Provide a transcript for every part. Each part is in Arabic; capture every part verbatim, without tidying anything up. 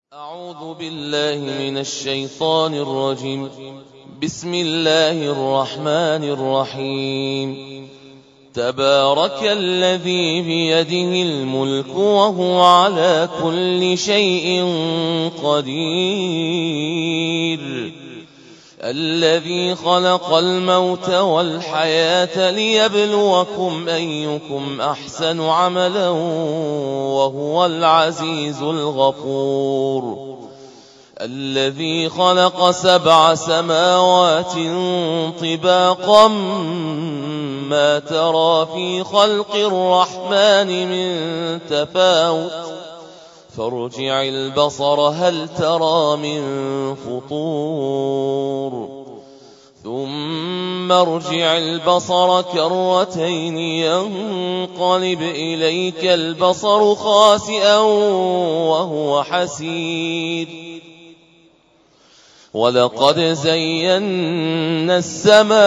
أعوذ بالله من الشيطان الرجيم. بسم الله الرحمن الرحيم. تبارك الذي بيده الملك وهو على كل شيء قدير، الذي خلق الموت والحياة ليبلوكم أيكم أحسن عملا وهو العزيز الغفور، الذي خلق سبع سماوات طباقا ما ترى في خلق الرحمن من تفاوت فارجع البصر هل ترى من فطور ثم ارجع البصر كرتين ينقلب إليك البصر خاسئا وهو حسير، ولقد زينا السماء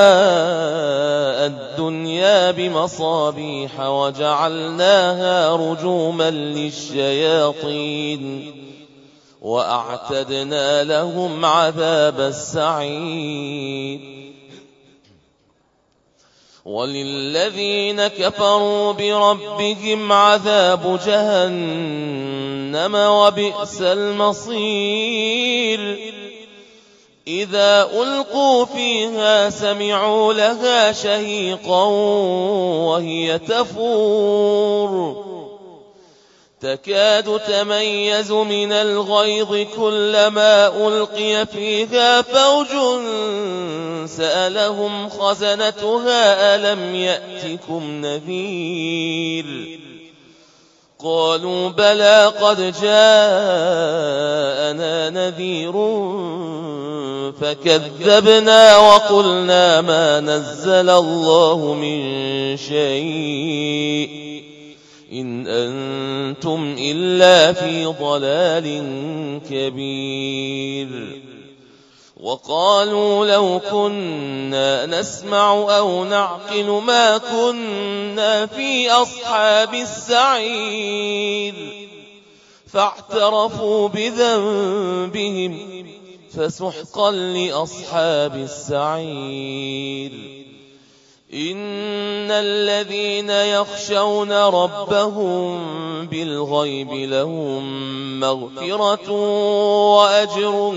الدنيا بمصابيح وجعلناها رجوما للشياطين وأعتدنا لهم عذاب السعير. وللذين كفروا بربهم عذاب جهنم وبئس المصير. إذا ألقوا فيها سمعوا لها شهيقا وهي تفور تكاد تميز من الغيظ كلما ألقي فيها فوج سألهم خزنتها ألم يأتكم نذير؟ قالوا بلى قد جاءنا نذير فكذبنا وقلنا ما نزل الله من شيء إن أنتم إلا في ضلال كبير. وقالوا لو كنا نسمع أو نعقل ما كنا في أصحاب السعير، فاعترفوا بذنبهم فسحقا لأصحاب السعير. إن الذين يخشون ربهم بالغيب لهم مغفرة وأجر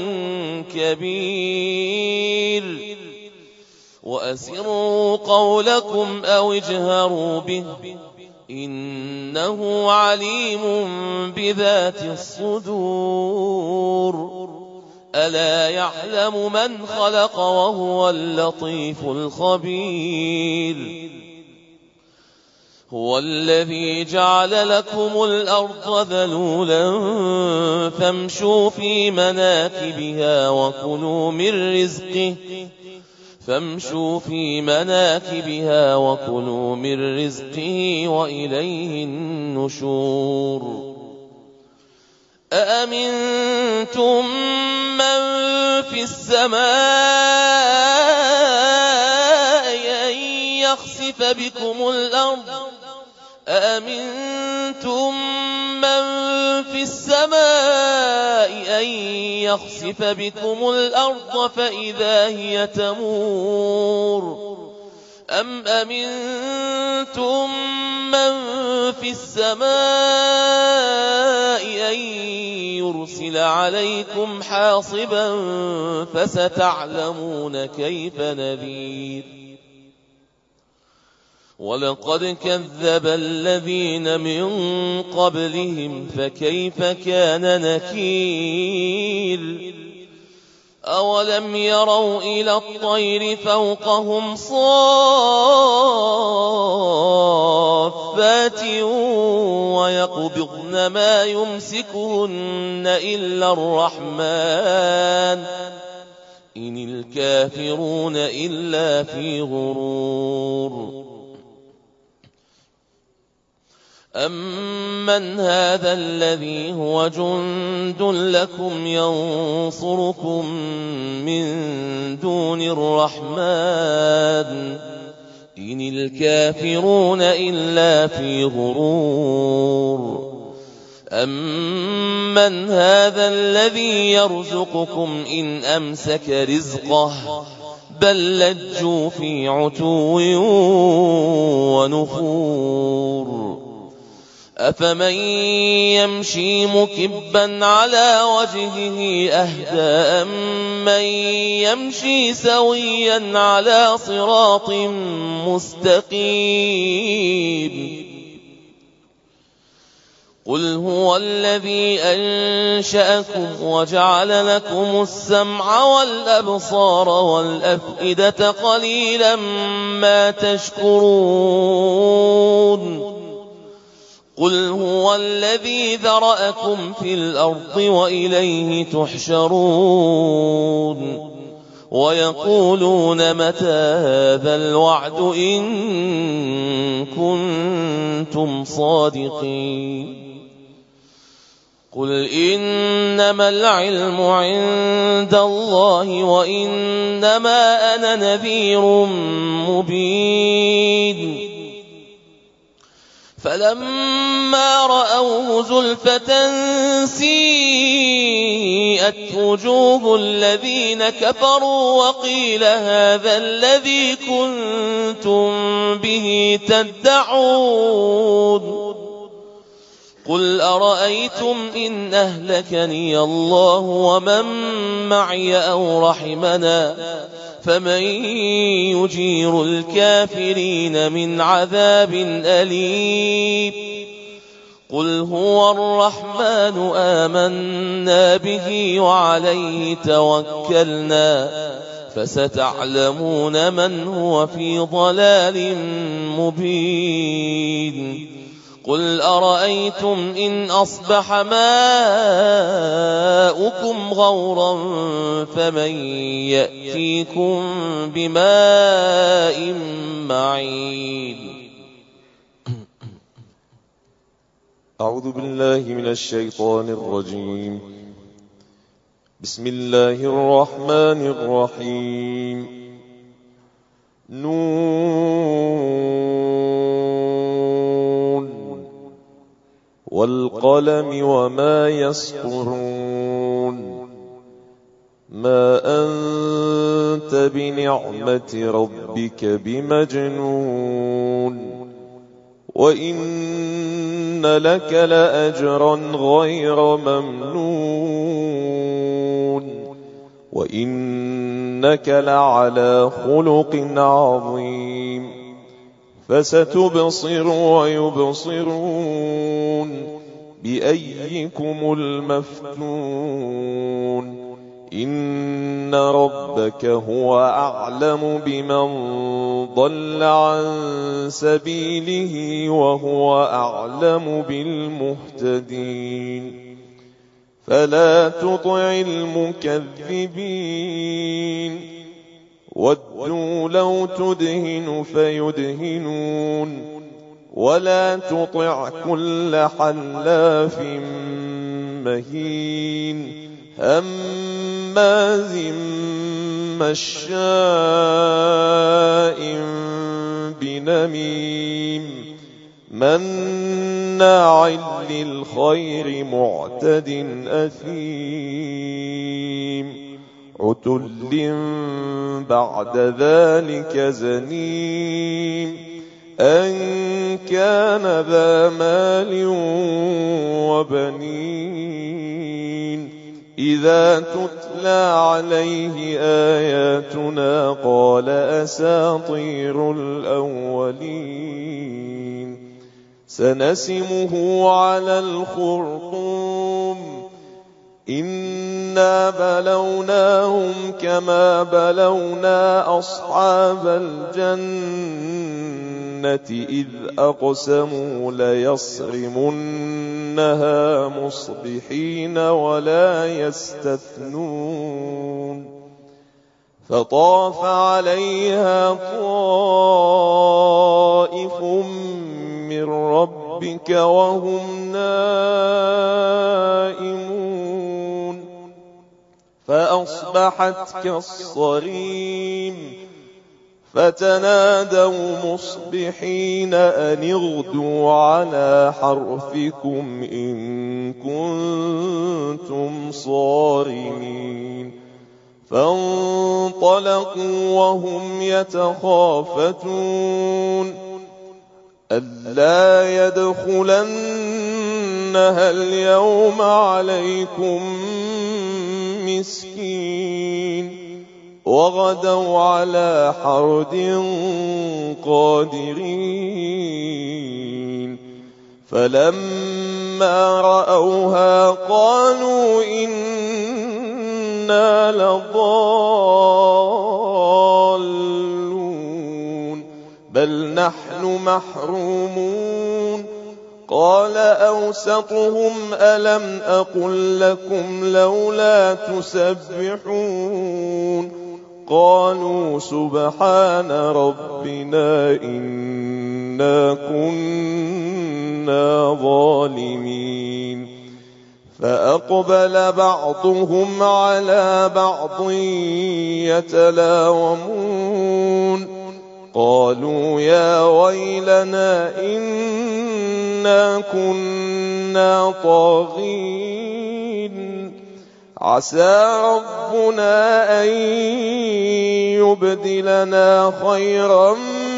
كبير. وأسروا قولكم أو اجهروا به إنه عليم بذات الصدور. ألا يعلم من خلق وهو اللطيف الخبير. هو الذي جعل لكم الأرض ذلولا فامشوا في مناكبها وكلوا من رزقه فامشوا في مناكبها وكلوا من رزقه وإليه النشور. أأمنتم من في السماء أن يخسف بكم الأرض أأمنتم من في السماء أن يخسف بكم الأرض فإذا هي تمور أم أمنتم من في السماء أن يرسل عليكم حاصبا فستعلمون كيف نذير. ولقد كذب الذين من قبلهم فكيف كان نكير. أولم يروا إلى الطير فوقهم صافات ويقبضن ما يمسكهن إلا الرحمن إن الكافرون إلا في غرور. أمن هذا الذي هو جند لكم ينصركم من دون الرحمن إن الكافرون إلا في غرور. أَمَّنْ هَذَا الَّذِي يَرْزُقُكُمْ إِنْ أَمْسَكَ رِزْقَهُ بَل لَّجُّوا فِي عُتُوٍّ وَنُفُورٍ أَفَمَن يَمْشِي مُكِبًّا عَلَى وَجْهِهِ أَهْدَىٰ أَمَّن يَمْشِي سَوِيًّا عَلَىٰ صِرَاطٍ مُّسْتَقِيمٍ قُلْ هُوَ الَّذِي أَنشَأَكُمْ وَجَعَلَ لَكُمُ السَّمْعَ وَالْأَبْصَارَ وَالْأَفْئِدَةَ قَلِيلًا مَّا تَشْكُرُونَ قُلْ هُوَ الَّذِي ذَرَأَكُمْ فِي الْأَرْضِ وَإِلَيْهِ تُحْشَرُونَ وَيَقُولُونَ مَتَىٰ هَٰذَا الْوَعْدُ إِن كُنتُمْ صَادِقِينَ قُلْ إِنَّمَا الْعِلْمُ عِندَ اللَّهِ وَإِنَّمَا أَنَا نَذِيرٌ مُّبِينٌ فَلَمَّا رَأَوْهُ زُلْفَةً سِيئَتْ وُجُوهُ الَّذِينَ كَفَرُوا وَقِيلَ هَٰذَا الَّذِي كُنتُم بِهِ تَدَّعُونَ قُلْ أَرَأَيْتُمْ إِنْ أَهْلَكَنِيَ اللَّهُ وَمَن مَّعِيَ أَوْ رَحِمَنَا فَمَن يُجِيرُ الْكَافِرِينَ مِنْ عَذَابٍ أَلِيمٍ قُلْ هُوَ الرَّحْمَٰنُ آمَنَّا بِهِ وَعَلَيْهِ تَوَكَّلْنَا فَسَتَعْلَمُونَ مَنْ هُوَ فِي ضَلَالٍ مُّبِينٍ قُلْ أَرَأَيْتُمْ إِنْ أَصْبَحَ مَاؤُكُمْ غَوْرًا فَمَن يَأْتِيكُم بِمَاءٍ مَّعِينٍ أعوذ بالله من الشيطان الرجيم. بسم الله الرحمن الرحيم. نون والقلم وما يسطرون ما أنت بنعمة ربك بمجنون وإن لك لأجرا غير ممنون وإنك لعلى خلق عظيم فستبصر ويبصرون بأيكم المفتون إن ربك هو أعلم بمن ضل عن سبيله وهو أعلم بالمهتدين فلا تطع المكذبين ودوا لو تدهن فيدهنون ولا تطع كل حلاف مهين هماز مشاء بنميم مناع للخير معتد أثيم عتل بعد ذلك زنيم أن كان ذا مال وبنين إذا تتلى عليه آياتنا قال أساطير الأولين سنسمه على الخرطوم إنا بلوناهم كما بلونا أصحاب الجنة إذ أقسموا ليصرمنها مصبحين ولا يستثنون فطاف عليها طائف من ربك وهم نائمون فأصبحت كالصريم فتنادوا مصبحين أن اغدوا على حرثكم إن كنتم صارمين فانطلقوا وهم يتخافتون ألا يدخلنها اليوم عليكم مسكين وغدوا على حرد قادرين فلما رأوها قالوا إنا لضالون بل نحن محرومون قال أوسطهم ألم أقل لكم لولا تسبحون قالوا سبحان ربنا إنا كنا ظالمين فأقبل بعضهم على بعض يتلاومون قالوا يا ويلنا إنا كنا طاغين عسى ربنا أن يبدلنا خيرا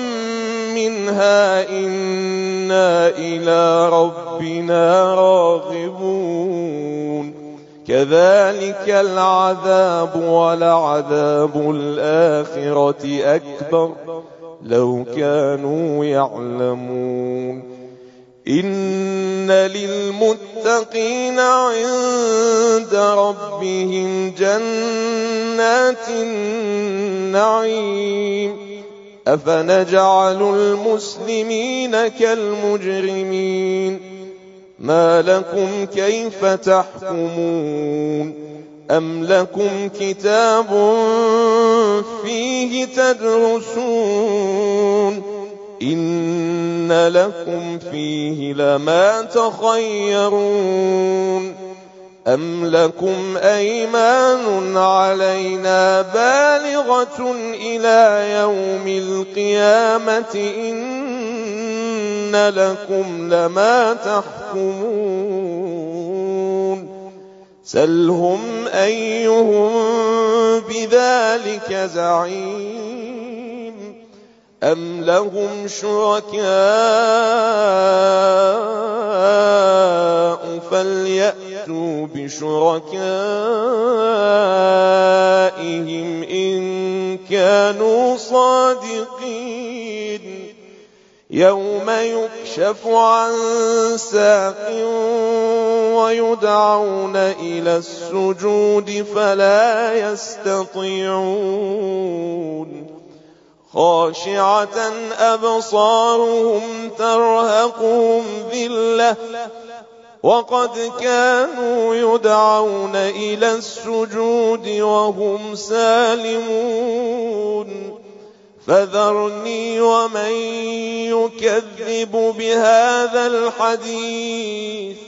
منها إنا إلى ربنا راغبون كذلك العذاب ولعذاب الآخرة أكبر لو كانوا يعلمون إن للمتقين عند ربهم جنات النعيم أفنجعل المسلمين كالمجرمين ما لكم كيف تحكمون أم لكم كتاب فيه تدرسون إن لكم فيه لما تخيرون أم لكم أيمان علينا بالغة إلى يوم القيامة إن لكم لما تحكمون سلهم أيهم بذلك زعيم أم لهم شركاء فليأتوا بشركائهم إن كانوا صادقين يوم يكشف عن ساق ويدعون إلى السجود فلا يستطيعون خاشعة أبصارهم ترهقهم ذلة وقد كانوا يدعون إلى السجود وهم سالمون فذرني ومن يكذب بهذا الحديث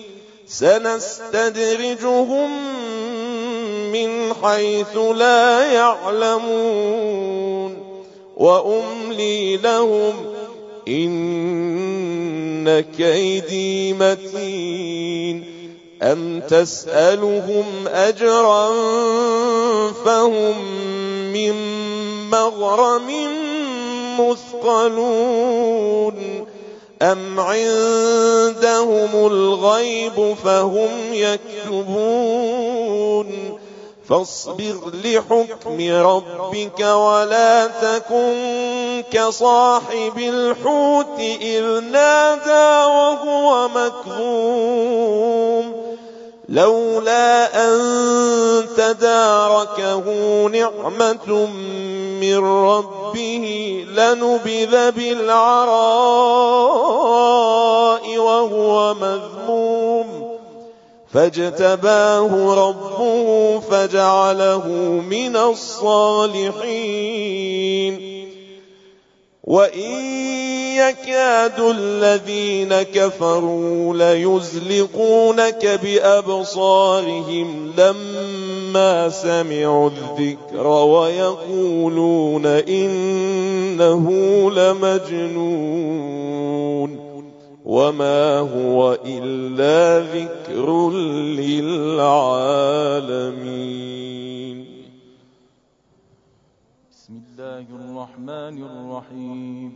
سنستدرجهم من حيث لا يعلمون وأملي لهم إن كيدي متين أم تسألهم أجرا فهم من مغرم مثقلون أم عندهم الغيب فهم يكتبون فاصبر لحكم ربك ولا تكن كصاحب الحوت إذ نادى وهو مكظوم لولا أن تداركه نعمة من ربه لنبذ بالعراء وهو مذموم فاجتباه ربه فجعله من الصالحين وإن يكاد الذين كفروا ليزلقونك بأبصارهم لما لما سمعوا الذكر ويقولون إنه لمجنون وما هو إلا ذكر للعالمين. بسم الله الرحمن الرحيم.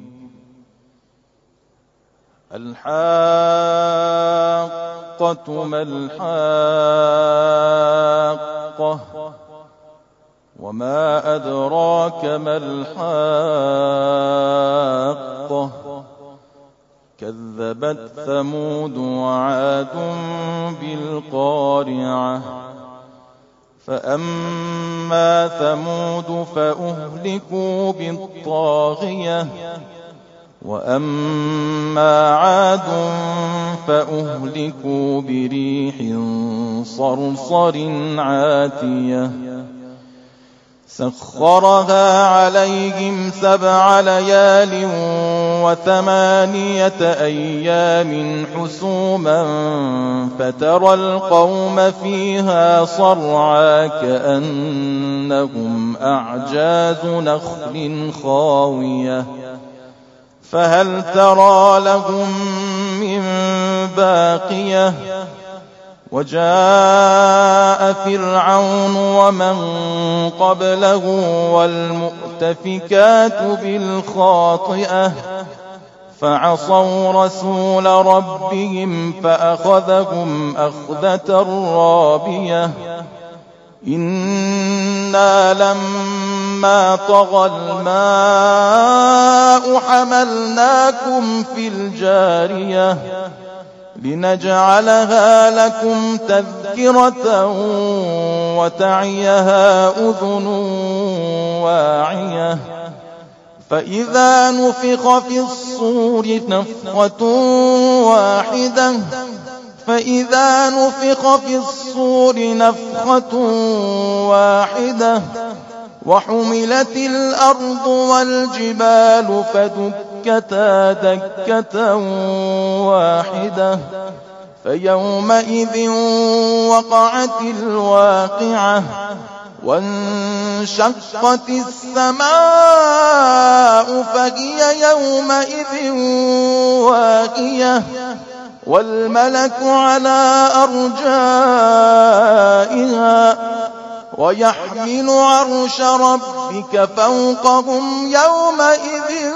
الحاقة ما الحاقة وما أدراك ما الحاقة كذبت ثمود وعاد بالقارعة فأما ثمود فأهلكوا بالطاغية وأما عاد فأهلكوا بريح صرصر عاتية سخرها عليهم سبع ليال وثمانية أيام حسوما فترى القوم فيها صرعى كأنهم أعجاز نخل خاوية فهل ترى لهم من باقية وجاء فرعون ومن قبله والمؤتفكات بالخاطئة فعصوا رسول ربهم فأخذهم أخذة رابية إنا لما طغى الماء حملناكم في الجارية لنجعلها لكم تذكرة وتعيها أذن واعية فإذا نفخ في الصور نفخة واحدة فإذا نفخ في الصور نفخة واحدة وحملت الأرض والجبال فدكتا دكة واحدة فيومئذ وقعت الواقعة وانشقت السماء فهي يومئذ واقية والملك على أرجائها ويحمل عرش ربك فوقهم يومئذ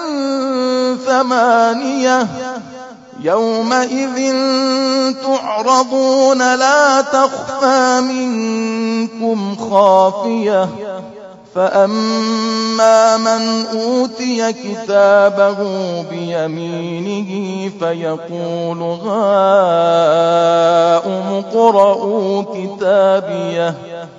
ثمانية يومئذ تعرضون لا تخفى منكم خافية فأما من أوتي كتابه بيمينه فيقول هاؤم اقرءوا كتابيه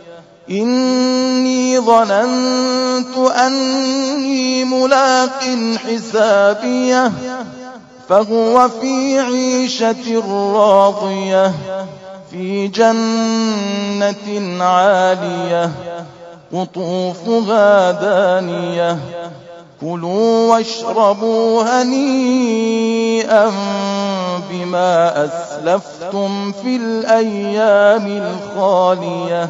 إني ظننت أني ملاق حسابيه فهو في عيشة راضية في جنة عالية قطوفها دانية كلوا واشربوا هنيئا بما أسلفتم في الأيام الخالية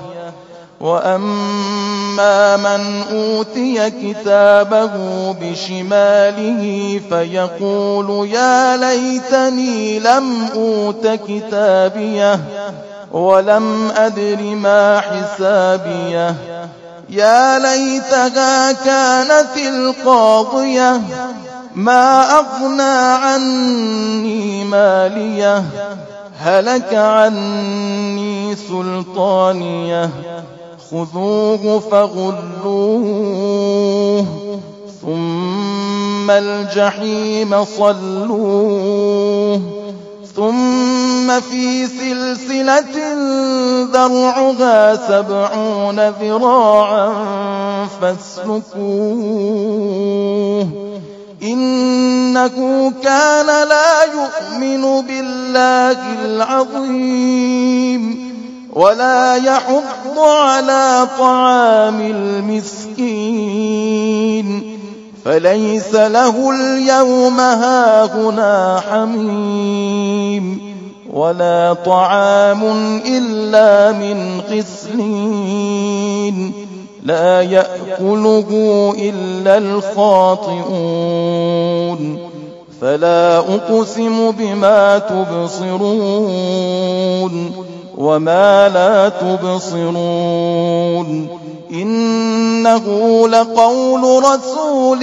وأما من أوتي كتابه بشماله فيقول يا ليتني لم أوت كتابيه ولم أدر ما حسابيه يا ليتها كانت القاضية ما أغنى عني ماليه هلك عني سلطانيه خذوه فغلوه ثم الجحيم صلوه ثم في سلسلة ذرعها سبعون ذراعا فاسلكوه إنه كان لا يؤمن بالله العظيم ولا يحض على طعام المسكين فليس له اليوم هاهنا حميم ولا طعام إلا من غسلين لا يأكله إلا الخاطئون فلا أقسم بما تبصرون وما لا تبصرون إنه لقول رسول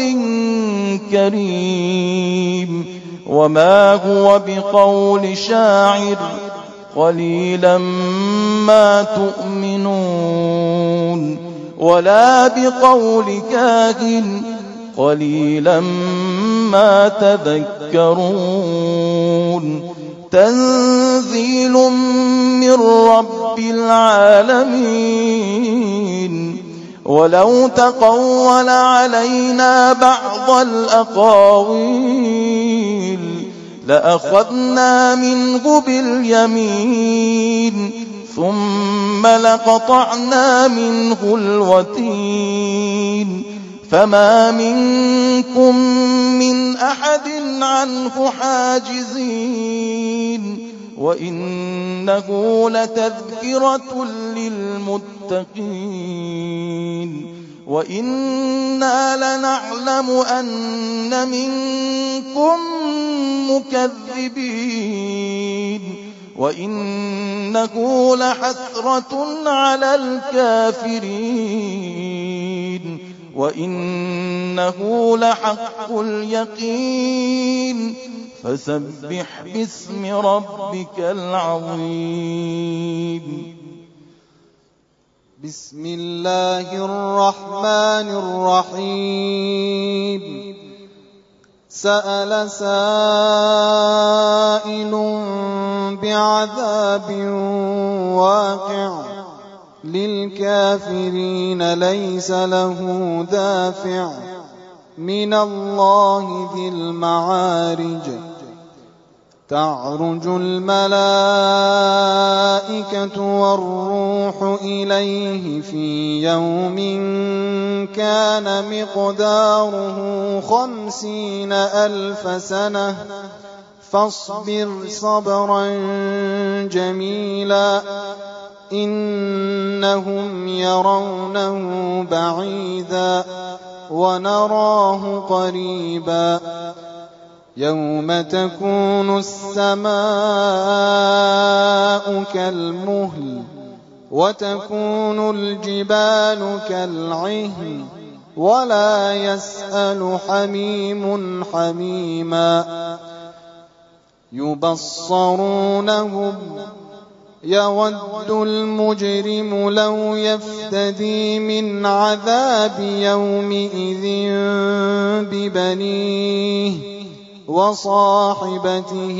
كريم وما هو بقول شاعر قليلا ما تؤمنون ولا بقول كاهن قليلا ما تذكرون تنزيل من رب العالمين ولو تقول علينا بعض الأقاويل لأخذنا منه باليمين ثم لقطعنا منه الوتين فما منكم من أحد عنه حاجزين وإنه لتذكرة للمتقين وإنا لنعلم أن منكم مكذبين وإنه لحسرة على الكافرين وإنه لحق اليقين فسبح باسم ربك العظيم. بسم الله الرحمن الرحيم. سأل سائل بعذاب واقع للكافرين ليس له دافع من الله ذي المعارج تعرج الملائكة والروح إليه في يوم كان مقداره خمسين ألف سنة فاصبر صبرا جميلا إنهم يرونه بعيدا ونراه قريبا يوم تكون السماء كالمهل وتكون الجبال كالعهن ولا يسأل حميم حميما يبصرونهم يود المجرم لو يفتدي من عذاب يومئذ ببنيه وصاحبته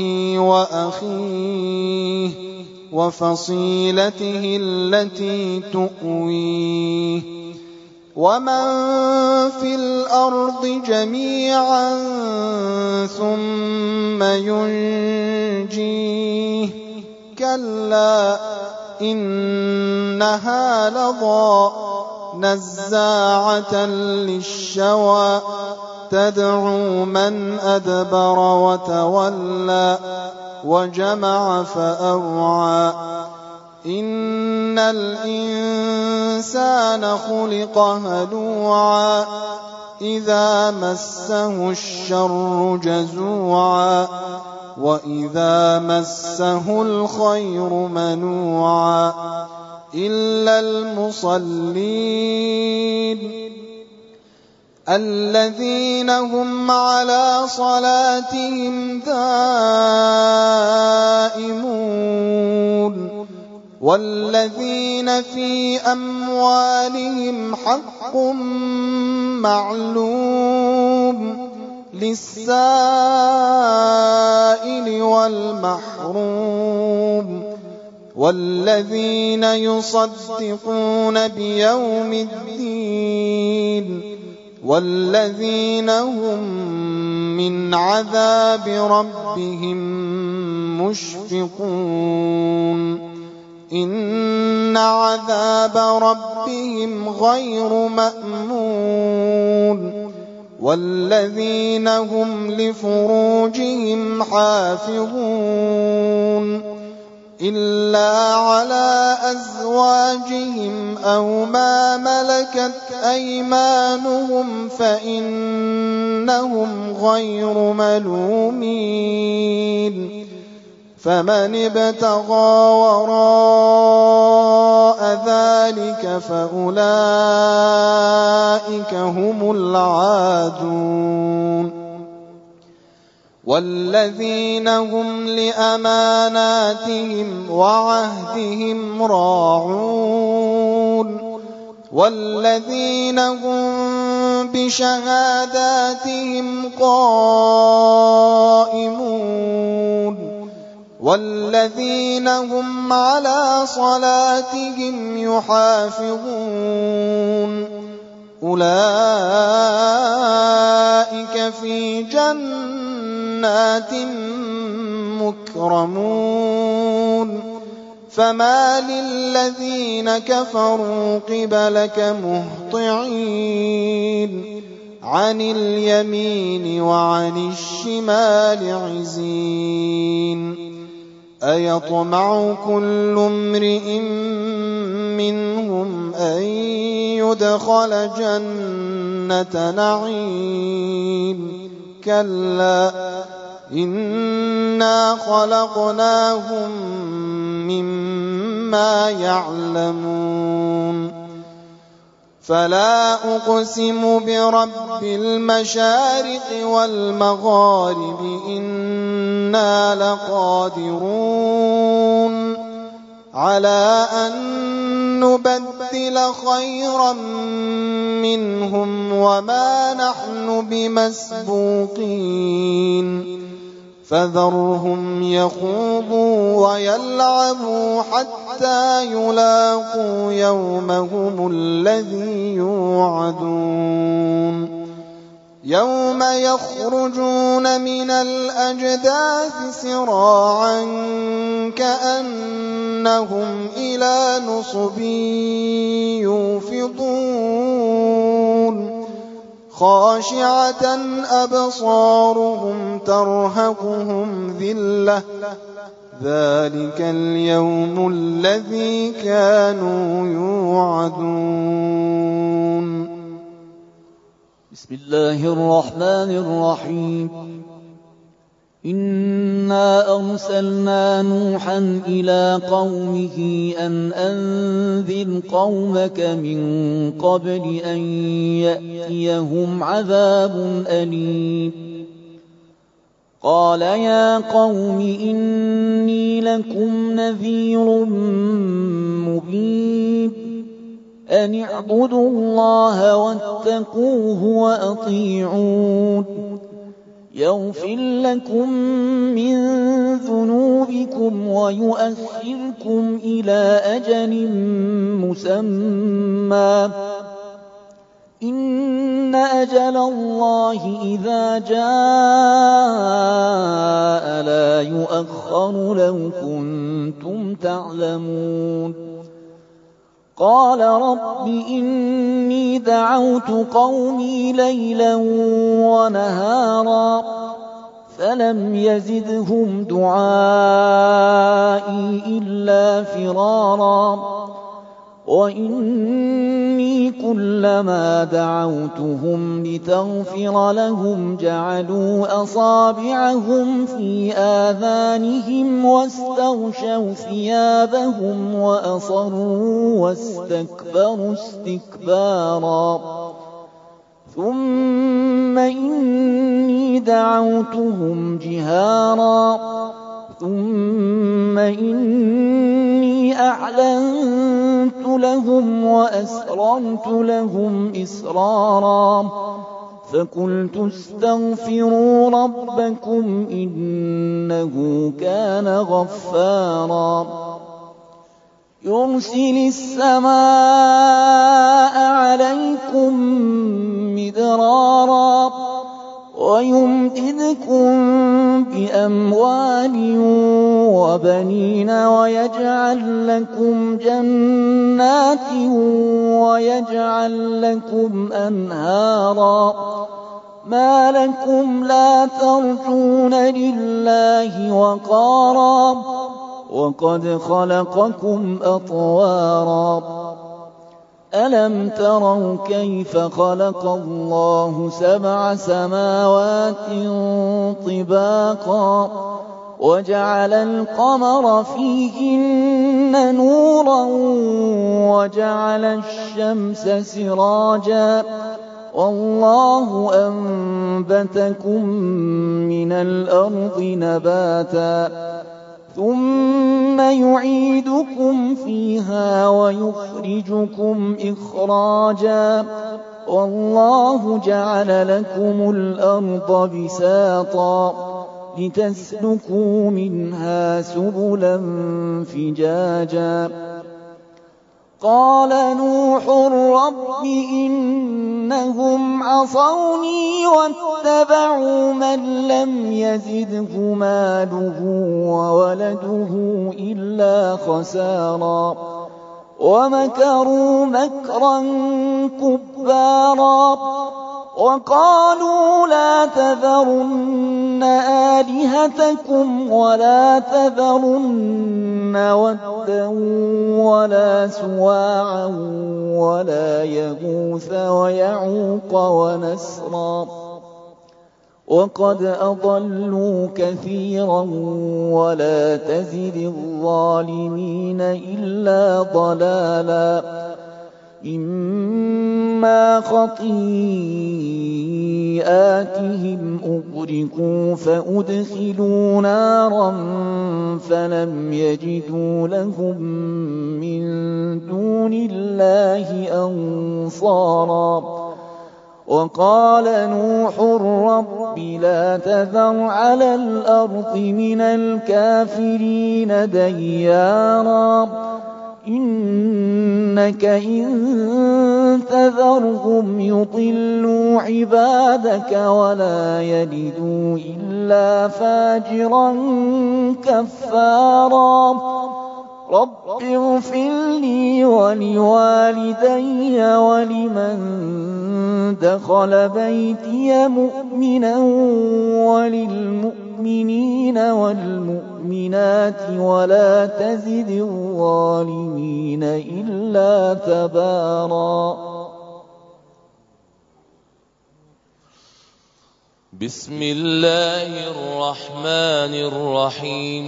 وأخيه وفصيلته التي تؤويه ومن في الأرض جميعا ثم ينجيه كلا إنها لظى نزاعة للشوى تدعو من أدبر وتولى وجمع فأوعى إن الإنسان خلق هلوعا إذا مسه الشر جزوعا وإذا مسه الخير منوعا إلا المصلين الذين هم على صلاتهم دائمون والذين في أموالهم حق معلوم للسائل والمحروم والذين يصدقون بيوم الدين والذين هم من عذاب ربهم مشفقون إن عذاب ربهم غير مأمون والذين هم لفروجهم حافظون إلا على أزواجهم أو ما ملكت أيمانهم فإنهم غير ملومين فمن ابتغى وراء ذلك فأولئك هم العادون والذين هم لأماناتهم وعهدهم راعون والذين هم بشهاداتهم قائمون والذين هم على صلاتهم يحافظون أولئك في جنات مكرمون فما للذين كفروا قبلك مهطعين عن اليمين وعن الشمال عزين أيطمع كل امرئ منهم أن يدخل جنة نعيم كلا إنا خلقناهم مما يعلمون فلا أقسم برب المشارق والمغارب إنا لقادرون على أن نبدل خيرا منهم وما نحن بمسبوقين فذرهم يخوضوا ويلعبوا حتى يلاقوا يومهم الذي يوعدون يوم يخرجون من الأجداث سراعا كأنهم إلى نصب يوفضون خاشعة أبصارهم ترهقهم ذلة ذلك اليوم الذي كانوا يوعدون. بسم الله الرحمن الرحيم. إنا أرسلنا نوحا إلى قومه أن أنذر قومك من قبل أن يأتيهم عذاب أليم. قال يا قوم إني لكم نذير مبين أن اعبدوا الله واتقوه وأطيعون يغفر لكم من ذنوبكم ويؤخركم إلى أجل مسمى إن أجل الله إذا جاء لا يؤخر لو كنتم تعلمون. قال رب إني دعوت قومي ليلا ونهارا فلم يزدهم دعائي إلا فرارا وإني كلما دعوتهم لتغفر لهم جعلوا أصابعهم في آذانهم واستغشوا ثيابهم وأصروا واستكبروا استكبارا ثم إني دعوتهم جهارا ثم إني أعلنت لهم وأسررت لهم إسرارا فقلت استغفروا ربكم إنه كان غفارا يرسل السماء عليكم مدرارا ويمددكم بأموال وبنين ويجعل لكم جنات ويجعل لكم أنهارا ما لكم لا ترجون لله وقارا وقد خلقكم أطوارا ألم تروا كيف خلق الله سبع سماوات طباقا وجعل القمر فيهن نورا وجعل الشمس سراجا والله أنبتكم من الأرض نباتا ثم يعيدكم فيها ويخرجكم إخراجا والله جعل لكم الأرض بساطا لتسلكوا منها سبلا فجاجا قال نوح رب إنهم عصوني واتبعوا من لم يزده ماله وولده إلا خسارا ومكروا مكرا كبارا وقالوا لا تذرن آلهتكم ولا تذرن ودا ولا سواعا ولا يغوث ويعوق ونسرا وقد أضلوا كثيرا ولا تزد الظالمين إلا ضلالا إما خطيئاتهم أغرقوا فأدخلوا نارا فلم يجدوا لهم من دون الله أنصارا وقال نوح رب لا تذر على الأرض من الكافرين ديارا إنك إن تذرهم يضلوا عبادك ولا يلدوا إلا فاجرا كفارا رب اغفر لي ولوالدي ولمن دخل بيتي مؤمنا وللمؤمنين والمؤمنات ولا تزد الظالمين إلا تبارا بسم الله الرحمن الرحيم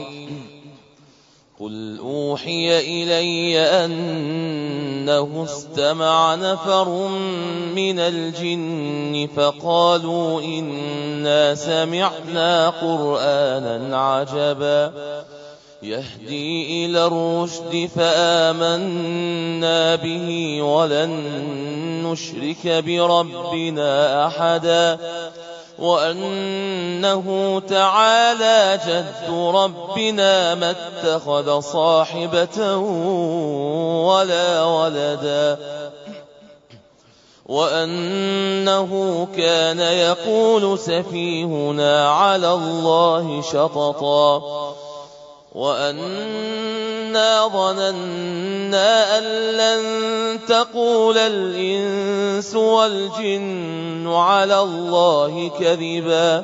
قل أوحي إلي أنه استمع نفر من الجن فقالوا إنا سمعنا قرآنا عجبا يهدي إلى الرشد فآمنا به ولن نشرك بربنا أحدا وأنه تعالى جد ربنا ما اتخذ صاحبة ولا ولدا وأنه كان يقول سفيهنا على الله شططا وأنا ظننا أن لن تقول الإنس والجن على الله كذبا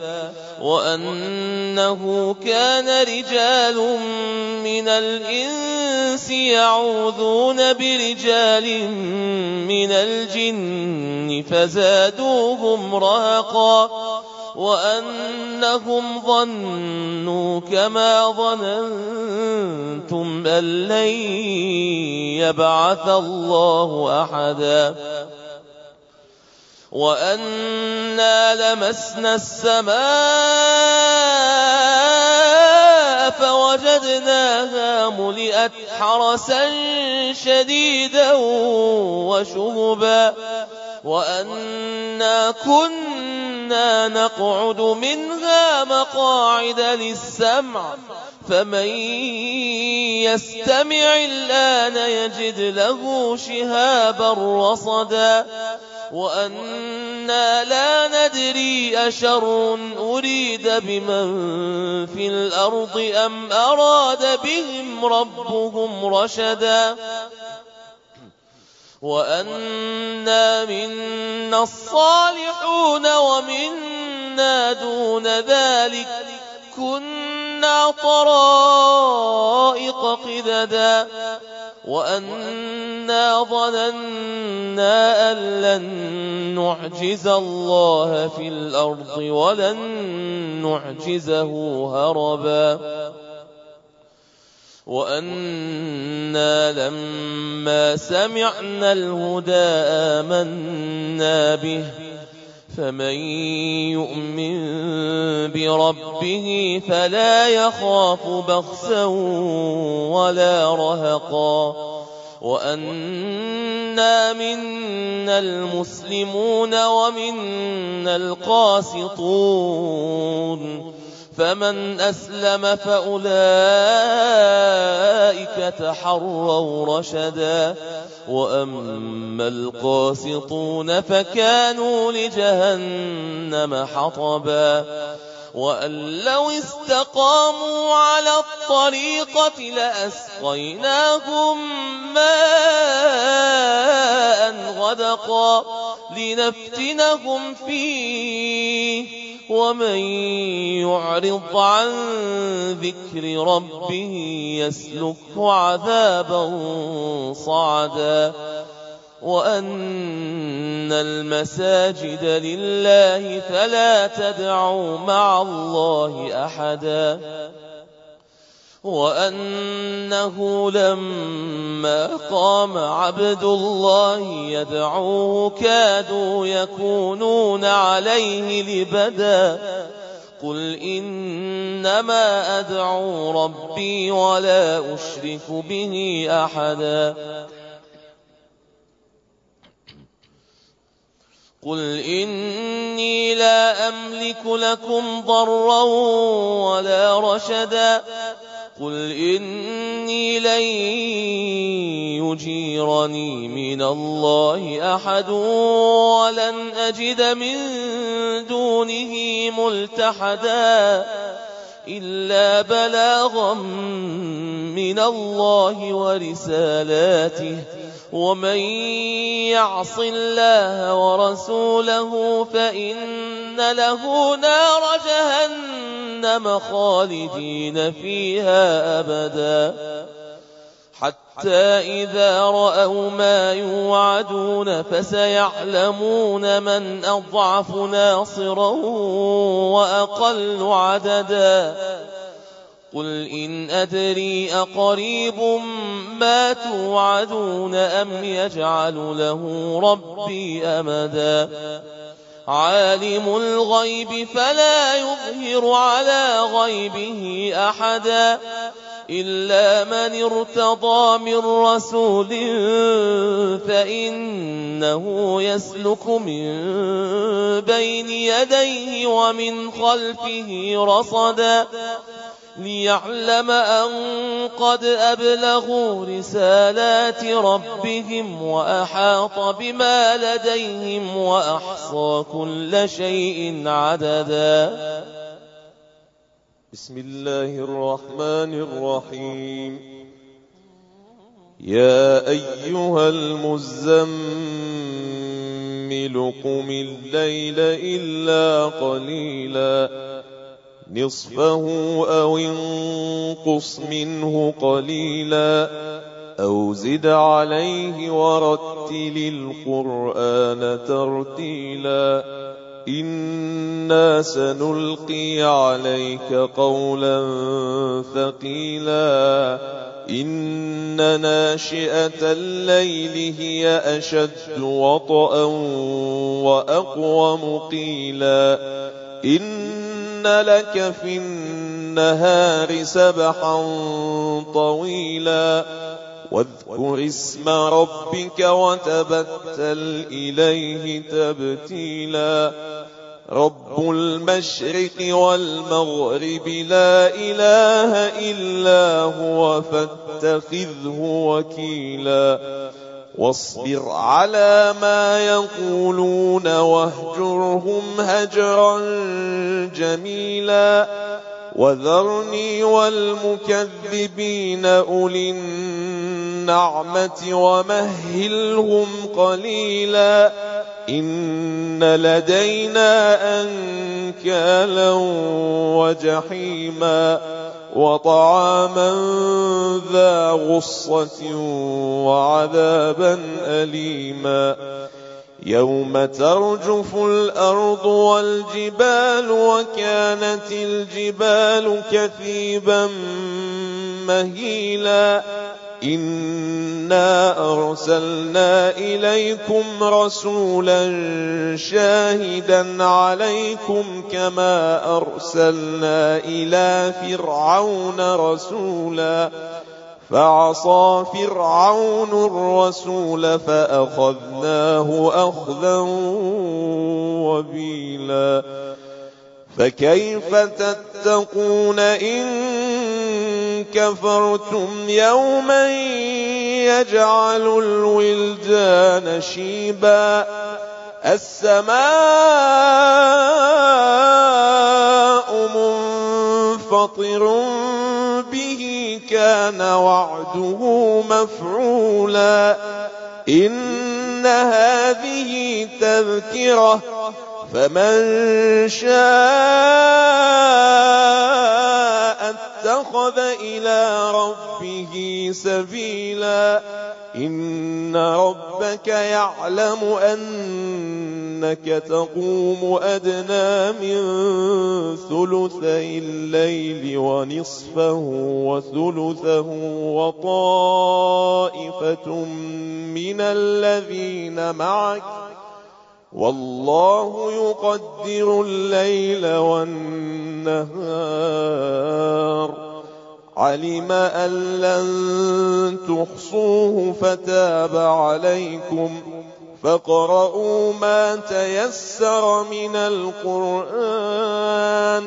وأنه كان رجال من الإنس يعوذون برجال من الجن فزادوهم رهقا وأنهم ظنوا كما ظننتم أن لن يبعث الله أحدا وأنا لمسنا السماء فوجدناها ملئت حرسا شديدا وشهبا وأنا كنا نقعد منها مقاعد للسمع فمن يستمع الآن يجد له شهابا رصدا وأنا لا ندري أشر أريد بمن في الأرض أم أراد بهم ربهم رشدا وأنا منا الصالحون ومنا دون ذلك كنا وكنا طرائق قددا وأنا ظننا أن لن نعجز الله في الأرض ولن نعجزه هربا وأنا لما سمعنا الهدى آمنا به فمن يؤمن بربه فلا يخاف بخسا ولا رهقا وأنا منا المسلمون ومنا القاسطون فمن أسلم فأولئك تحروا رشدا وأما القاسطون فكانوا لجهنم حطبا وأن لو استقاموا على الطريقة لأسقيناهم ماء غدقا لنفتنهم فيه ومن يعرض عن ذكر ربه يسلكه عذابا صعدا وأن المساجد لله فلا تدعوا مع الله أحدا وأنه لما قام عبد الله يدعوه كادوا يكونون عليه لبدا قل إنما أدعو ربي ولا أشرك به أحدا قل إني لا أملك لكم ضرا ولا رشدا قل إني لن يجيرني من الله أحد ولن أجد من دونه ملتحدا إلا بلاغا من الله ورسالاته ومن يعص الله ورسوله فإن له نار جهنم خالدين فيها أبدا حتى إذا رأوا ما يوعدون فسيعلمون من أضعف ناصرا وأقل عددا قل إن أدري أقريب ما توعدون أم يجعل له ربي أمدا عالم الغيب فلا يظهر على غيبه أحدا إلا من ارتضى من رسول فإنه يسلك من بين يديه ومن خلفه رصدا ليعلم أن قد أبلغوا رسالات ربهم وأحاط بما لديهم وأحصى كل شيء عددا بسم الله الرحمن الرحيم يا أيها المزمل قم الليل إلا قليلا نصفه أو انقص منه قليلا أو زد عليه ورتل القرآن ترتيلا إنا سنلقي عليك قولا ثقيلا إن ناشئة الليل هي أشد وطئا وأقوم قيلا إن لك في النهار سبحا طويلا واذكر اسم ربك وتبتل إليه تبتيلا رب المشرق والمغرب لا إله إلا هو فاتخذه وكيلا واصبر على ما يقولون واهجرهم هجرا جميلا وذرني والمكذبين أولي النعمة ومهلهم قليلا إن لدينا أنكالا وجحيما وطعاما ذا غصة وعذابا أليما يوم ترجف الأرض والجبال وكانت الجبال كثيبا مهيلا إنا أرسلنا إليكم رسولا شاهدا عليكم كما أرسلنا إلى فرعون رسولا فعصى فرعون الرسول فأخذناه أخذا وبيلا فكيف تتقون إن كفرتم يوما يجعل الولدان شيبا السماء منفطر به كان وعده مفعولا إن هذه تذكرة فمن شاء اتخذ إلى ربه سبيلا إن ربك يعلم أنك تقوم أدنى من ثلثي الليل ونصفه وثلثه وطائفة من الذين معك والله يقدر الليل والنهار علم أن لن تحصوه فتاب عليكم فاقرؤوا ما تيسر من القرآن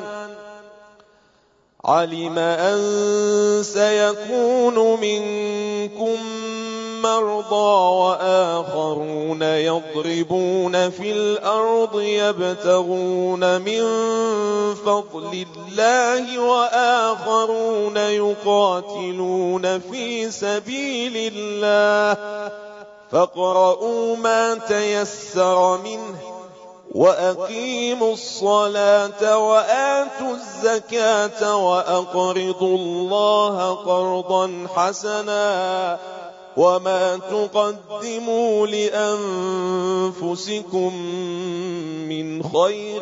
علم أن سيكون منكم مرضى وآخرون يضربون في الأرض يبتغون من فضل الله وآخرون يقاتلون في سبيل الله فاقرؤوا ما تيسر منه وأقيموا الصلاة وآتوا الزكاة وأقرضوا الله قرضا حسنا وما تقدموا لأنفسكم من خير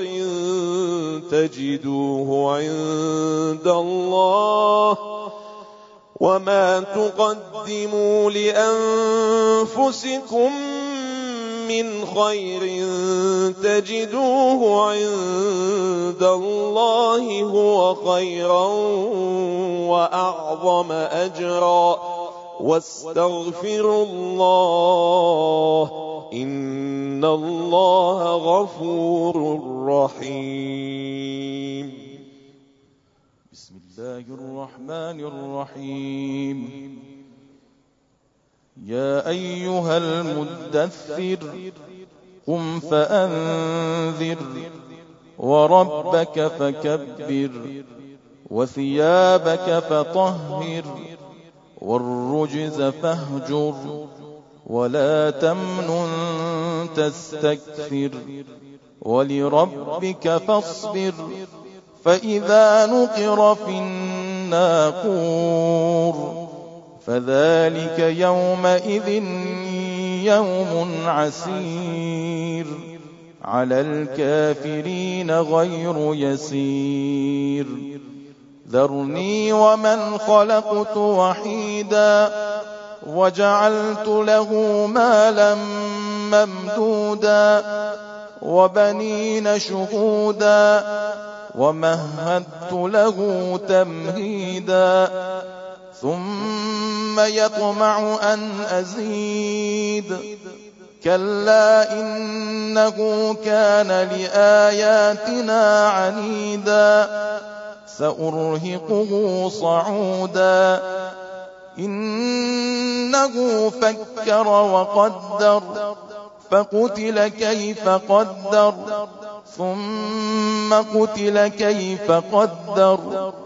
تجدوه عند الله وما تقدموا لأنفسكم من خير تجدوه عند الله هو خيرا وأعظم أجرا واستغفروا الله إن الله غفور رحيم. بسم الله الرحمن الرحيم. يا أيها المدثر قم فأنذر وربك فكبر وثيابك فطهر والرجز فاهجر ولا تمنن تستكثر ولربك فاصبر فإذا نقر في الناقور فذلك يومئذ يوم عسير على الكافرين غير يسير ذرني ومن خلقت وحيدا وجعلت له مالا ممدودا وبنين شهودا ومهدت له تمهيدا ثم يطمع أن أزيد كلا إنه كان لآياتنا عنيدا سأرهقه صعودا إنه فكر وقدر فقتل كيف قدر ثم قتل كيف قدر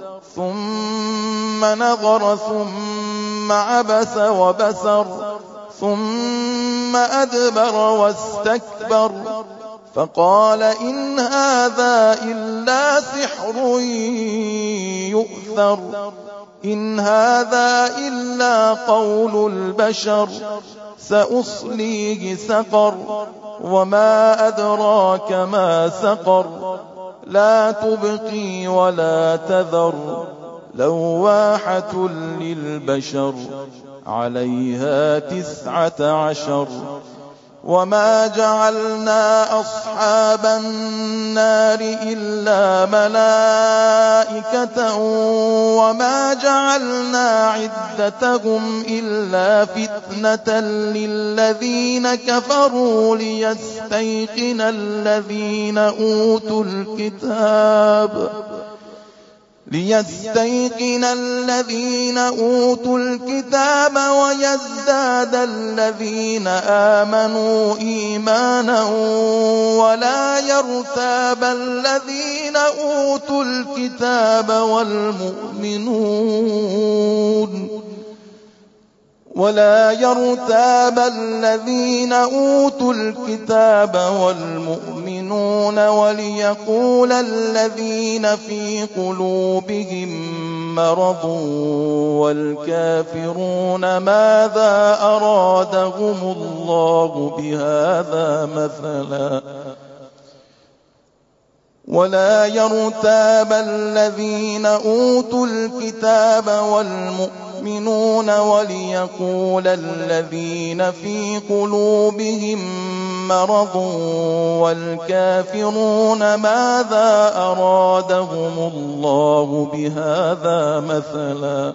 ثم نظر ثم عبس وبسر ثم أدبر واستكبر فقال إن هذا إلا سحر يؤثر إن هذا إلا قول البشر سأصليه سقر وما أدراك ما سقر لا تبقي ولا تذر لواحة للبشر عليها تسعة عشر وما جعلنا أصحاب النار إلا ملائكة وما جعلنا عدتهم إلا فتنة للذين كفروا ليستيقن الذين أوتوا الكتاب ليستيقن الذين أوتوا الكتاب ويزداد الذين آمنوا إيمانا ولا يرتاب الذين أوتوا الكتاب والمؤمنون ولا يرتاب الذين أوتوا الكتاب والمؤمنون وليقول الذين في قلوبهم مرض والكافرون ماذا أرادهم الله بهذا مثلا ولا يرتاب الذين أوتوا الكتاب والمؤمنون وليقول الذين في قلوبهم مرض والكافرون ماذا أرادهم الله بهذا مثلا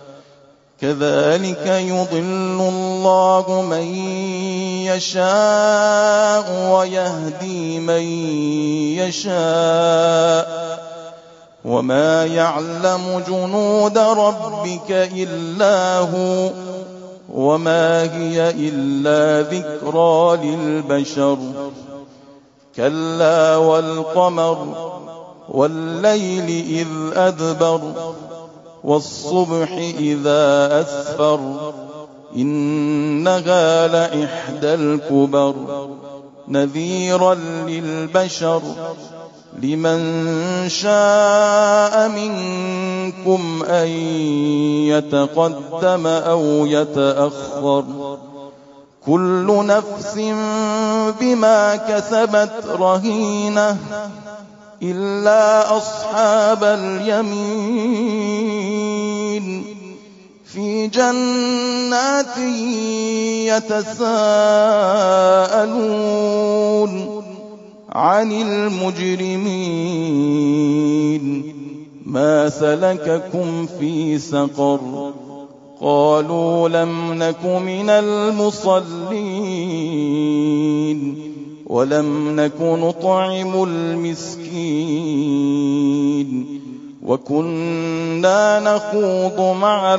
كذلك يضل الله من يشاء ويهدي من يشاء وما يعلم جنود ربك إلا هو وما هي إلا ذكرى للبشر كلا والقمر والليل إذ أدبر والصبح إذا أسفر إنها لإحدى الكبر نذيرا للبشر لمن شاء منكم أن يتقدم أو يتأخر كل نفس بما كسبت رهينة إلا أصحاب اليمين في جنات يتساءلون عن المجرمين ما سلككم في سقر قالوا لم نك من المصلين ولم نك نطعم المسكين وكنا نخوض مع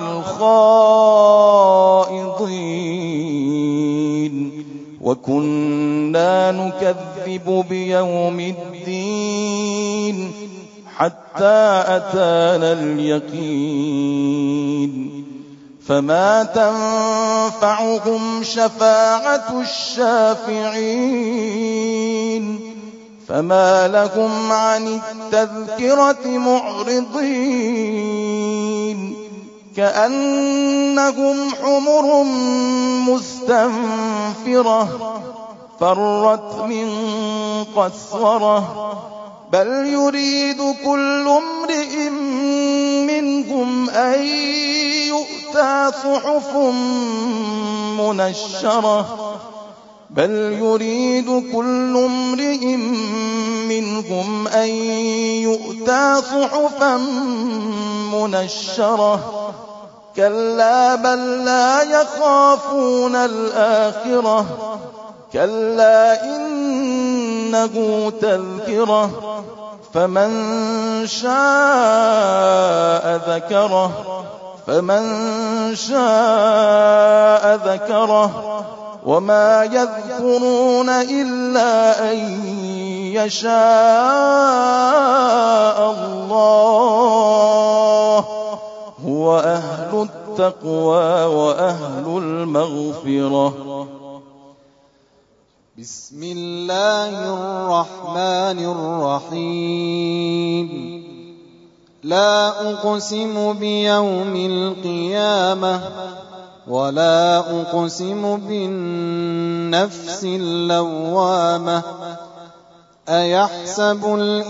الخائضين وكنا نكذب بيوم الدين حتى أتانا اليقين فما تنفعهم شفاعة الشافعين فما لهم عن التذكرة معرضين كأنهم حمر مستنفرة فرت من قسورة بل يريد كل امرئ منهم أن يؤتى صحف منشرة بل يريد كل امرئ منهم أن يؤتى صحفا منشرة كلا بل لا يخافون الآخرة كلا إنه تذكرة فمن شاء ذكره فمن شاء ذكره وما يذكرون إلا أن يشاء الله هو أهل التقوى وأهل المغفرة. بسم الله الرحمن الرحيم لا أقسم بيوم القيامة ولا أقسم بالنفس اللوامة أيحسب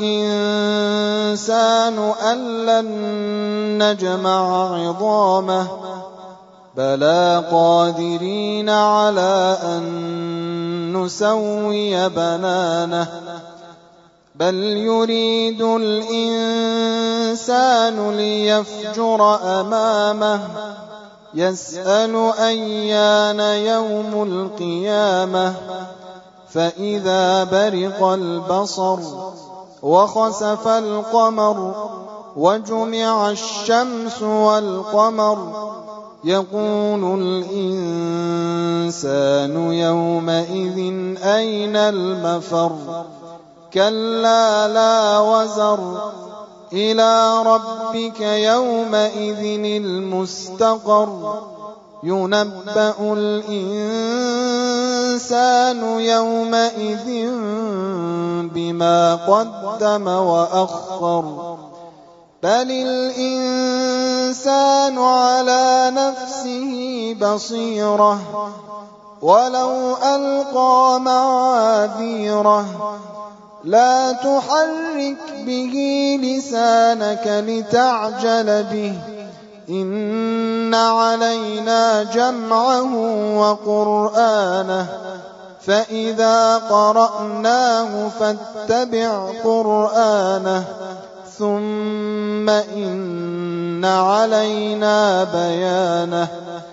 الإنسان أن لن نجمع عظامه بلى قادرين على أن نسوي بنانه بل يريد الإنسان ليفجر أمامه يسأل أيان يوم القيامة فإذا برق البصر وخسف القمر وجمع الشمس والقمر يقول الإنسان يومئذ أين المفر كلا لا وزر إلى ربك يومئذ المستقر ينبأ الإنسان يومئذ بما قدم وأخر بل الإنسان على نفسه بصيرة ولو ألقى معاذيره لا تحرك به لسانك لتعجل به إن علينا جمعه وقرآنه فإذا قرأناه فاتبع قرآنه ثم إن علينا بيانه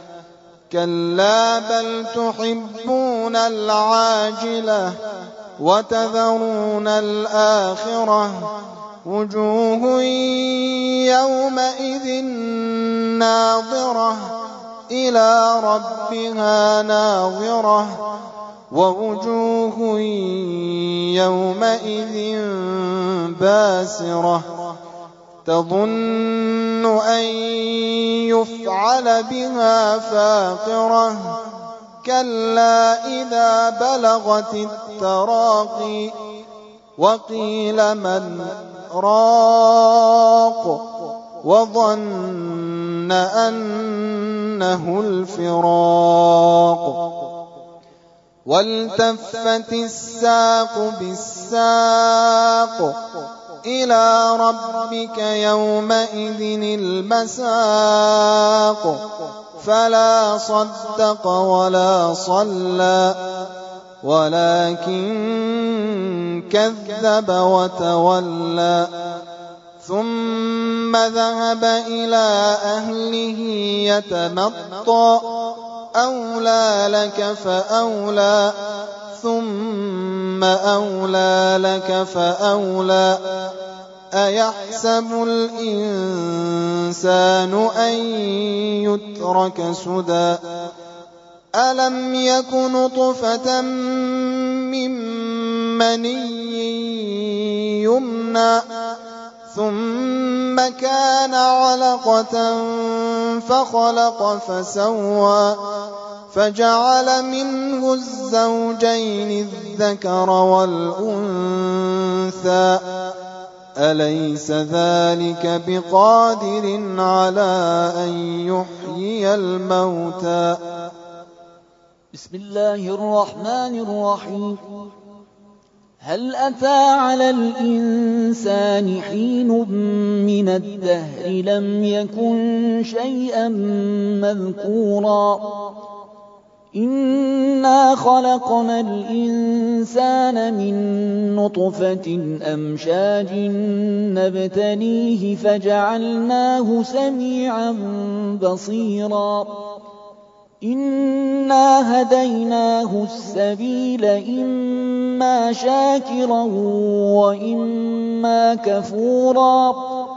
كلا بل تحبون العاجلة وتذرون الآخرة وجوه يومئذ ناظرة إلى ربها ناظرة ووجوه يومئذ باسرة تظن أن يفعل بها فاقرة كلا إذا بلغت التراقي وقيل من راق وظن أنه الفراق والتفت الساق بالساق إلى ربك يومئذ المساق فلا صدق ولا صلى ولكن كذب وتولى ثم ذهب إلى أهله يتمطى أولى لك فأولى ثم أولى لك فأولى أيحسب الإنسان أن يترك سدى ألم يك نطفة من مني يمنى ثم كان علقة فخلق فسوى فجعل منه الزوجين الذكر والأنثى أليس ذلك بقادر على أن يحيي الموتى بسم الله الرحمن الرحيم هل أتى على الإنسان حين من الدهر لم يكن شيئا مذكورا إنا خلقنا الإنسان من نطفة أمشاج نبتليه فجعلناه سميعا بصيرا إنا هديناه السبيل إما شاكرا وإما كفورا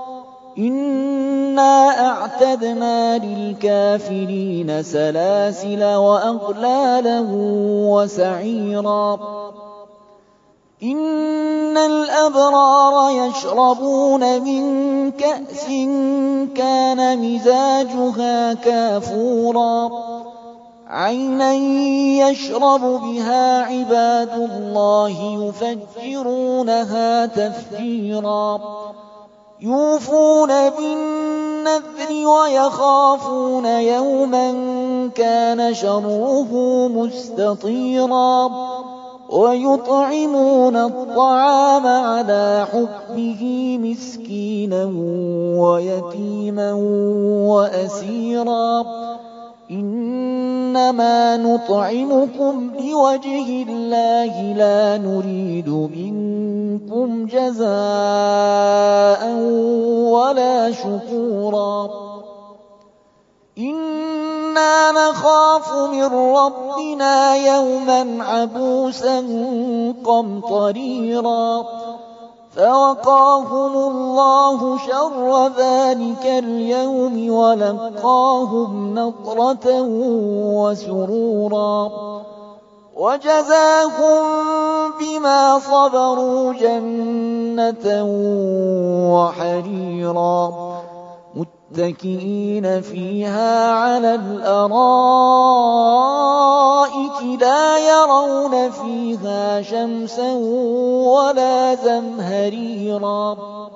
إنا أعتدنا للكافرين سلاسل وأغلالا وسعيرا إن الأبرار يشربون من كأس كان مزاجها كافورا عَيْنًا يَشْرَبُ بِهَا عِبَادُ اللَّهِ يُفَجِّرُونَهَا تَفْجِيرًا يُوفُونَ بِالنَّذْرِ وَيَخَافُونَ يَوْمًا كَانَ شَرُّهُ مُسْتَطِيرًا وَيُطْعِمُونَ الطَّعَامَ عَلَىٰ حُبِّهِ مِسْكِينًا وَيَتِيمًا وَأَسِيرًا إِنَّمَا نُطْعِمُكُمْ لِوَجْهِ اللَّهِ لَا نُرِيدُ مِنكُمْ جَزَاءً وَلَا شُكُورًا إِنَّا نَخَافُ مِن رَّبِّنَا يَوْمًا عَبُوسًا قَمْطَرِيرًا فَوَقَاهُمُ اللَّهُ شَرَّ ذَٰلِكَ الْيَوْمِ وَلَقَّاهُمْ نَضْرَةً وَسُرُورًا وَجَزَاهُم بِمَا صَبَرُوا جَنَّةً وَحَرِيرًا مُتَّكِئِينَ فِيهَا عَلَى الْأَرَائِكِ لَا يَرَوْنَ فِيهَا شَمْسًا وَلَا زَمْهَرِيرًا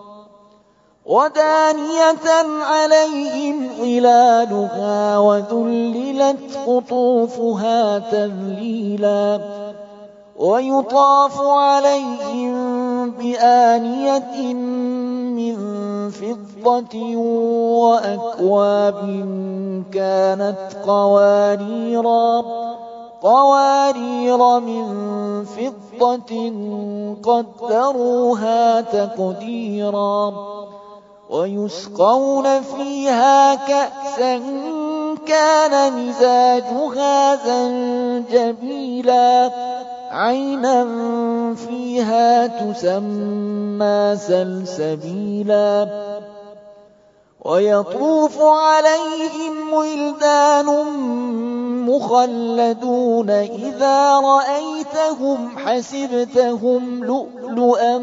وَدَانِيَةً عَلَيْهِمْ ظِلَالُهَا وَذُلِّلَتْ قُطُوفُهَا تَذْلِيلًا وَيُطَافُ عَلَيْهِم بِآنِيَةٍ مِّن فِضَّةٍ وَأَكْوَابٍ كَانَتْ قَوَارِيرَا قَوَارِيرَ مِن فِضَّةٍ قَدَّرُوهَا تَقْدِيرًا وَيُسْقَوْنَ فِيهَا كَأْسًا كَانَ مِزَاجُهَا زَنجَبِيلًا عَيْنًا فِيهَا تُسَمَّىٰ سَلْسَبِيلًا وَيَطُوفُ عَلَيْهِمْ وِلْدَانٌ مُّخَلَّدُونَ إِذَا رَأَيْتَهُمْ حَسِبْتَهُمْ لُؤْلُؤًا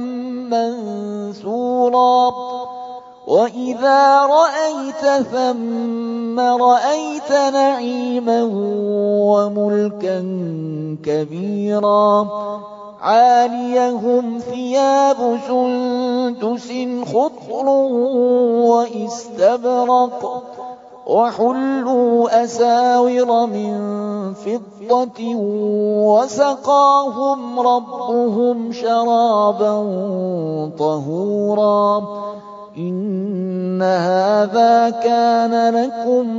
مَّنثُورًا وَإِذَا رَأَيْتَ ثَمَّ رَأَيْتَ نَعِيمًا وَمُلْكًا كَبِيرًا عَالِيَهُمْ ثِيَابُ سُندُسٍ خُضْرٌ وَإِسْتَبْرَقٌ وَحُلُّوا أَسَاوِرَ مِن فِضَّةٍ وَسَقَاهُمْ رَبُّهُمْ شَرَابًا طَهُورًا إِنَّ هَٰذَا كَانَ لَكُمْ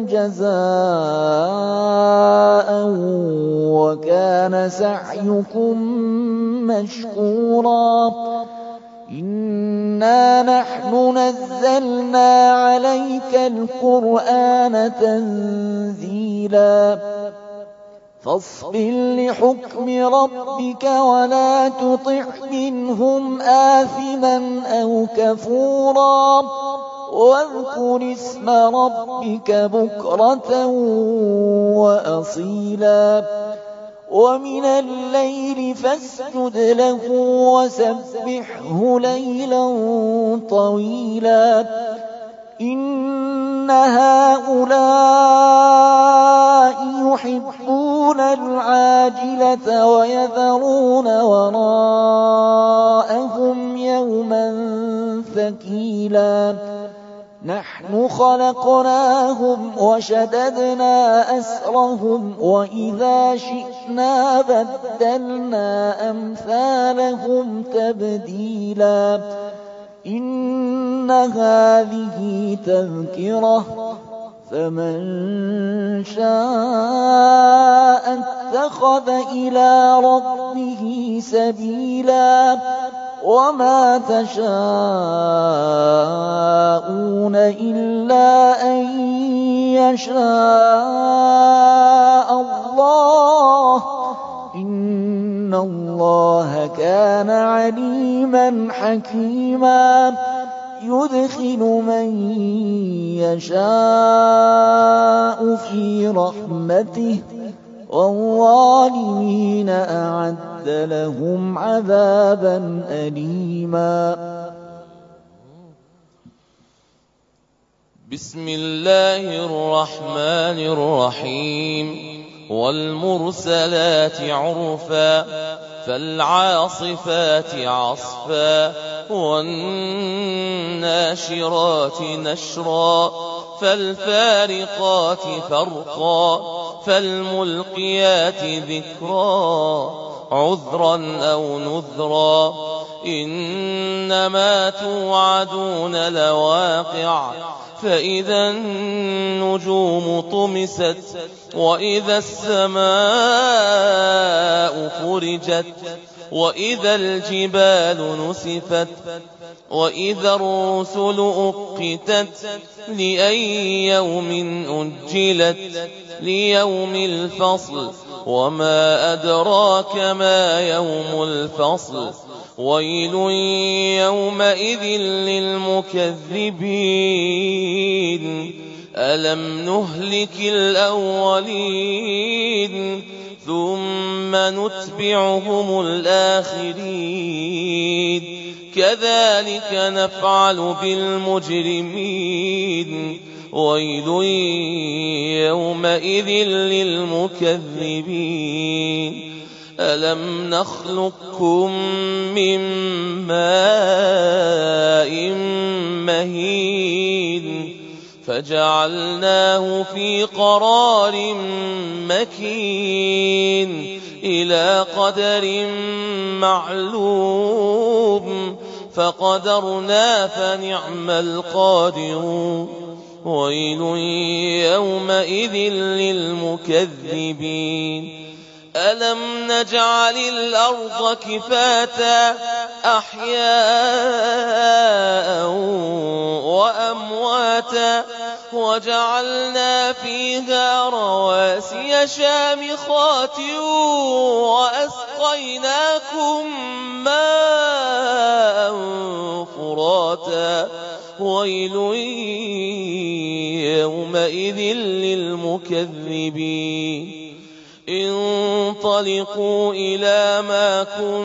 جَزَاءً وَكَانَ سَعْيُكُم مَّشْكُورًا إِنَّا نَحْنُ نَزَّلْنَا عَلَيْكَ الْقُرْآنَ تَنزِيلًا فاصبر لحكم ربك ولا تطع منهم آثما أو كفورا واذكر اسم ربك بكرة وأصيلا ومن الليل فاسجد له وسبحه ليلا طويلا إن هؤلاء يحبون العاجلة ويذرون وراءهم يوما ثقيلا نحن خلقناهم وشددنا أسرهم وإذا شئنا بدلنا أمثالهم تبديلا إن هذه تذكرة فمن شاء اتخذ إلى ربه سبيلا وما تشاءون إلا أن يشاء الله إن الله كان عليما حكيما يدخل من يشاء في رحمته والظالمين أعد لهم عذابا أليما بسم الله الرحمن الرحيم والمرسلات عرفا فالعاصفات عصفا والناشرات نشرا فالفارقات فرقا فالملقيات ذكرا عذرا أو نذرا إنما توعدون لواقع فإذا النجوم طمست وإذا السماء فرجت وإذا الجبال نسفت وإذا الرسل أقتت لأي يوم أجلت ليوم الفصل وما أدراك ما يوم الفصل ويل يومئذ للمكذبين ألم نهلك الأولين ثم نتبعهم الآخرين كذلك نفعل بالمجرمين ويل يومئذ للمكذبين ألم نخلقكم من ماء مهين فجعلناه في قرار مكين إلى قدر معلوم فقدرنا فنعم القادرون ويل يومئذ للمكذبين ألم نجعل الأرض كفاتا أحياء وأمواتا وجعلنا فيها رواسي شامخات وأسقيناكم ماء فراتا ويل يومئذ للمكذبين انطلقوا إلى ما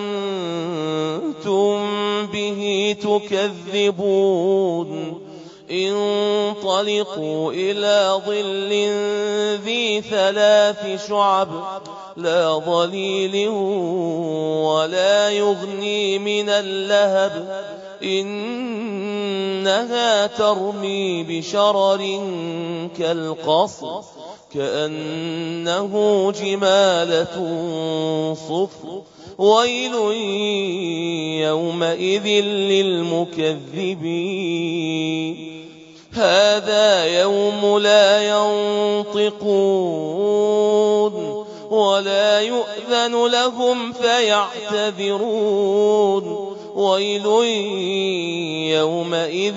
كنتم به تكذبون انطلقوا إلى ظل ذي ثلاث شعب لا ظليل ولا يغني من اللهب إنها ترمي بشرر كالقصر كأنه جمالة صفر ويل يومئذ للمكذبين هذا يوم لا ينطقون ولا يؤذن لهم فيعتذرون ويل يومئذ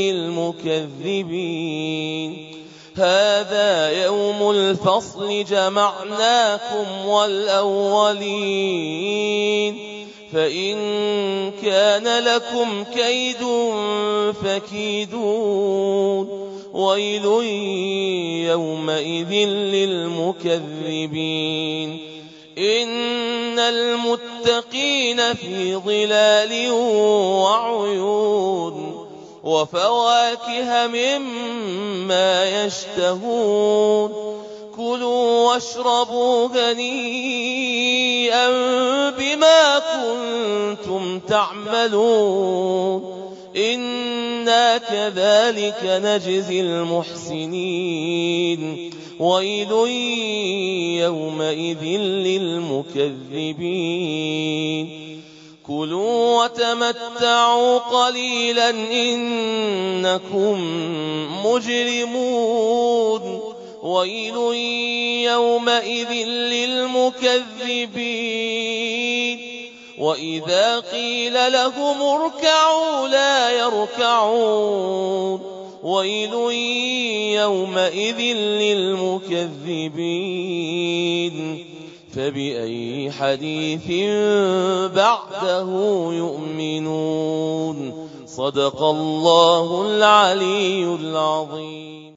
للمكذبين هذا يوم الفصل جمعناكم والأولين فإن كان لكم كيد فكيدون ويل يومئذ للمكذبين إن المتقين في ظلال وعيون وفواكه مما يشتهون كلوا واشربوا هنيئا بما كنتم تعملون إنا كذلك نجزي المحسنين ويل يومئذ للمكذبين كلوا وتمتعوا قليلا إنكم مجرمون ويل يومئذ للمكذبين وإذا قيل لهم اركعوا لا يركعون ويل يومئذ للمكذبين فبأي حديث بعده يؤمنون صدق الله العلي العظيم.